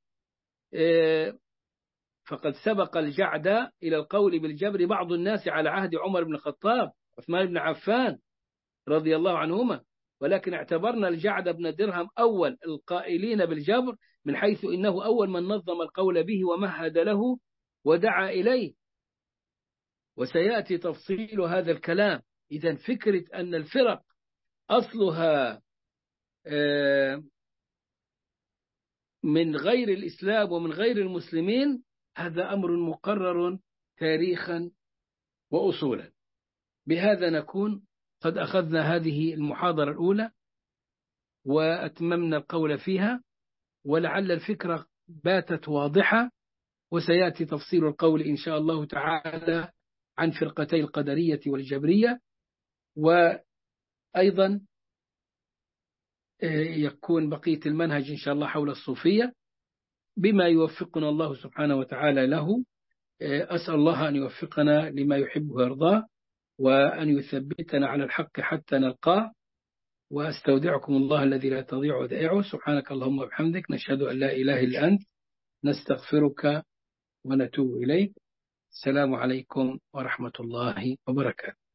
فقد سبق الجعد إلى القول بالجبر بعض الناس على عهد عمر بن الخطاب، عثمان بن عفان رضي الله عنهما، ولكن اعتبرنا الجعد بن درهم أول القائلين بالجبر من حيث إنه أول من نظم القول به ومهد له ودعا إليه، وسيأتي تفصيل هذا الكلام. إذن فكرة أن الفرق أصلها من غير الإسلام ومن غير المسلمين، هذا أمر مقرر تاريخا وأصولا. بهذا نكون قد أخذنا هذه المحاضرة الأولى وأتممنا القول فيها، ولعل الفكرة باتت واضحة، وسيأتي تفصيل القول إن شاء الله تعالى عن فرقتي القدرية والجبرية. وأيضا يكون بقية المنهج إن شاء الله حول الصوفية بما يوفقنا الله سبحانه وتعالى له. أسأل الله أن يوفقنا لما يحب ويرضاه، وأن يثبتنا على الحق حتى نلقاه. وأستودعكم الله الذي لا تضيع ودائعه. سبحانك اللهم وبحمدك، نشهد أن لا إله إلا أنت، نستغفرك ونتوب إليك. السلام عليكم ورحمة الله وبركاته.